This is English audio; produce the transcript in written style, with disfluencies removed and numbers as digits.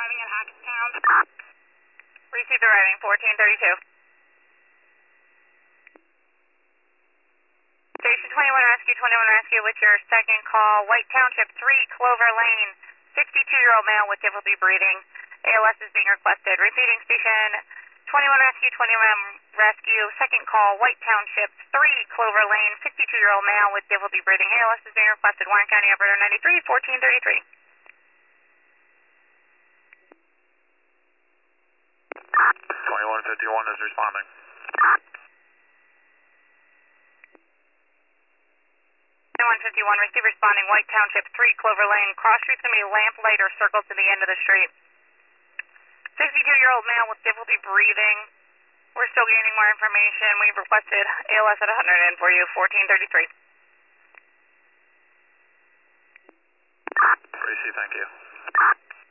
arriving at Hackettstown. Received arriving, 1432. Station 21 Rescue, 21 Rescue with your second call. White Township 3, Clover Lane. 62-year-old male with difficulty breathing. ALS is being requested. Repeating, Station 21 Rescue, 21 Rescue. Second call, White Township 3, Clover Lane. 62-year-old male with difficulty breathing. ALS is being requested. Warren County Operator 93, 1433. 2151 is responding. 2151, receive responding, White Township 3, Clover Lane. Cross street's going to be lamp light or circle to the end of the street. 62-year-old male with difficulty breathing. We're still gaining more information. We've requested ALS at 100 in for you, 1433. Receive, thank you.